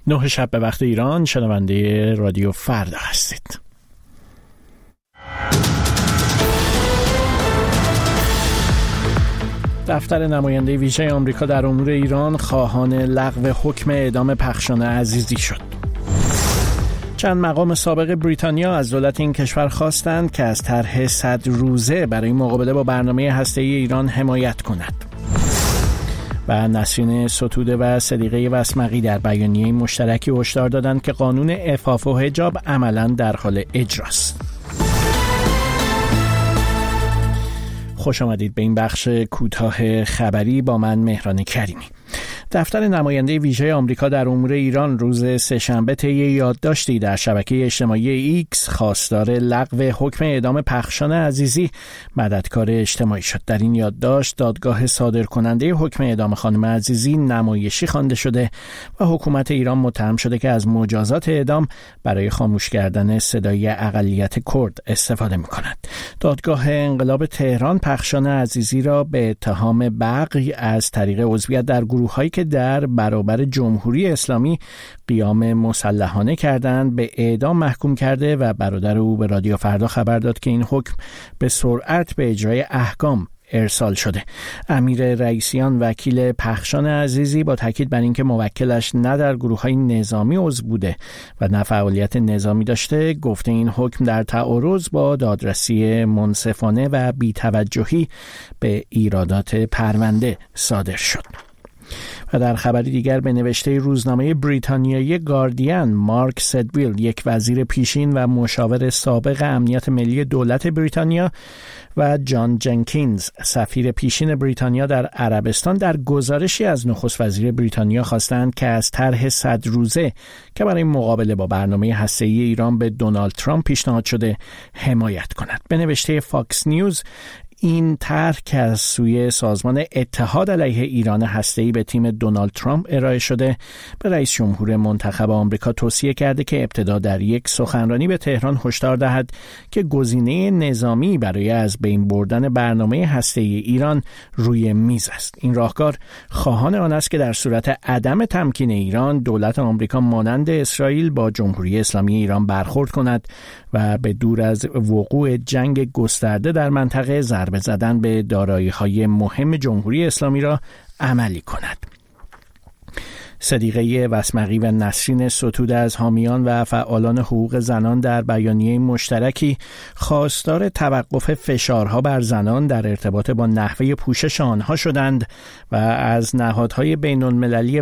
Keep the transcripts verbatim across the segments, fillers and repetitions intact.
نه شب به وقت ایران شنونده رادیو فردا هستید. دفتر نماینده ویژه آمریکا در امور ایران خواهان لغو حکم اعدام پخشان عزیزی شد. چند مقام سابق بریتانیا از دولت این کشور خواستند که از طرح صد روزه برای مقابله با برنامه هسته‌ای ایران حمایت کند. و نسرین ستوده و صدیقه وسمقی در بیانیه مشترکی هشدار دادند که قانون عفاف و حجاب عملاً در حال اجراست. خوش آمدید به این بخش کوتاه خبری با من مهران کریمی. دفتر نماینده ویژه آمریکا در امور ایران روز سه‌شنبه طی یادداشتی در شبکه اجتماعی ایکس خواستار لغو حکم اعدام پخشان عزیزی مددکار اجتماعی شد. در این یادداشت دادگاه صادرکننده حکم اعدام خانم عزیزی نمایشی خوانده شده و حکومت ایران متهم شده که از مجازات اعدام برای خاموش کردن صدای اقلیت کرد استفاده می‌کند. دادگاه انقلاب تهران پخشان عزیزی را به اتهام بغی از طریق عضویت در گروه‌هایی که در برابر جمهوری اسلامی قیام مسلحانه کردند به اعدام محکوم کرده و برادر او به رادیو فردا خبر داد که این حکم به سرعت به اجرای احکام ارسال شده. امیر رئیسیان وکیل پخشان عزیزی با تاکید بر اینکه موکلش نه در گروه‌های نظامی عضو بوده و نه فعالیت نظامی داشته، گفته این حکم در تعارض با دادرسی منصفانه و بی‌توجهی به ایرادات پرونده صادر شد. و در خبری دیگر به نوشته روزنامه بریتانیایی گاردین، مارک سدویل، یک وزیر پیشین و مشاور سابق امنیت ملی دولت بریتانیا، و جان جنکینز، سفیر پیشین بریتانیا در عربستان، در گزارشی از نخست وزیر بریتانیا خواستند که از طرح صد روزه که برای مقابله با برنامه هسته‌ای ایران به دونالد ترامپ پیشنهاد شده حمایت کند. به نوشته فاکس نیوز، این طرح که از سوی سازمان اتحاد علیه ایران هسته‌ای به تیم دونالد ترامپ ارائه شده، به رئیس جمهور منتخب آمریکا توصیه کرده که ابتدا در یک سخنرانی به تهران هشدار دهد که گزینه نظامی برای از بین بردن برنامه هسته‌ای ایران روی میز است. این راهکار خواهان آن است که در صورت عدم تمکین ایران، دولت آمریکا مانند اسرائیل با جمهوری اسلامی ایران برخورد کند و به دور از وقوع جنگ گسترده در منطقه ضربه زدن به دارایی‌های مهم جمهوری اسلامی را عملی کند. صدیقه وسمقی و نسرین ستوده از حامیان و فعالان حقوق زنان در بیانیه مشترکی خواستار توقف فشارها بر زنان در ارتباط با نحوه پوشش آنها شدند و از نهادهای بین‌المللی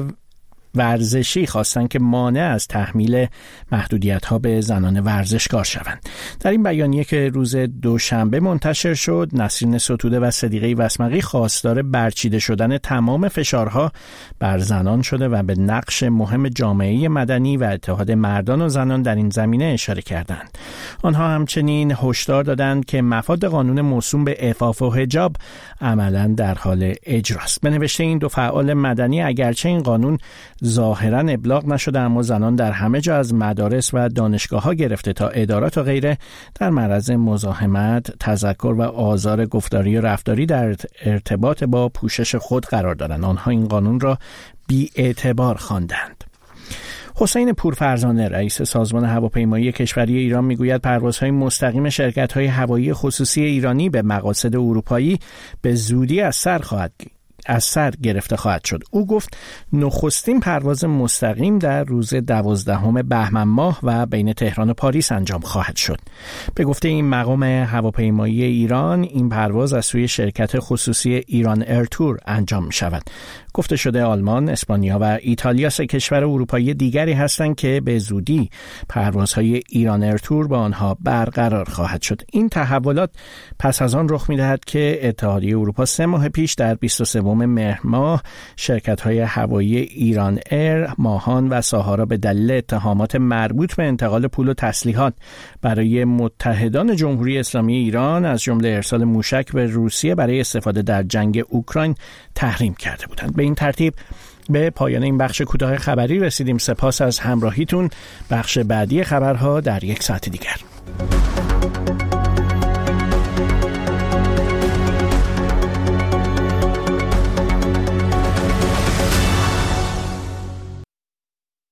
ورزشی خواستند که مانع از تحمیل محدودیت‌ها به زنان ورزشکار شوند. در این بیانیه که روز دوشنبه منتشر شد، نسرین ستوده و صدیقه وسمقی خواستار برچیده شدن تمام فشارها بر زنان شده و به نقش مهم جامعه مدنی و اتحاد مردان و زنان در این زمینه اشاره کردند. آنها همچنین هشدار دادند که مفاد قانون موسوم به عفاف و حجاب عملاً در حال اجراست. به نوشته این دو فعال مدنی، اگرچه این قانون ظاهراً ابلاغ نشده، اما زنان در همه جا از مدارس و دانشگاه‌ها گرفته تا ادارات و غیره در معرض مزاحمت، تذکر و آزار گفتاری و رفتاری در ارتباط با پوشش خود قرار دارند. آنها این قانون را بی‌اعتبار خواندند. حسین پورفرزانه، رئیس سازمان هواپیمایی کشوری ایران، میگوید پروازهای مستقیم شرکت‌های هوایی خصوصی ایرانی به مقاصد اروپایی به زودی از سر خواهد از سر گرفته خواهد شد. او گفت نخستین پرواز مستقیم در روز دوازدهم بهمن ماه و بین تهران و پاریس انجام خواهد شد. به گفته این مقام هواپیمایی ایران، این پرواز از سوی شرکت خصوصی ایران ایرتور انجام می شود. گفته شده آلمان، اسپانیا و ایتالیا سه کشور اروپایی دیگری هستند که به زودی پروازهای ایران ایرتور با آنها برقرار خواهد شد. این تحولات پس از آن رخ می‌دهد که اتحادیه اروپا سه ماه پیش در بیست و سوم مهر ماه شرکت‌های هوایی ایران ایر، ماهان و ساهارا به دلیل اتهامات مربوط به انتقال پول و تسلیحات برای متحدان جمهوری اسلامی ایران از جمله ارسال موشک به روسیه برای استفاده در جنگ اوکراین تحریم کرده بودند. به این ترتیب به پایان این بخش کوتاه خبری رسیدیم. سپاس از همراهیتون. بخش بعدی خبرها در یک ساعت دیگر.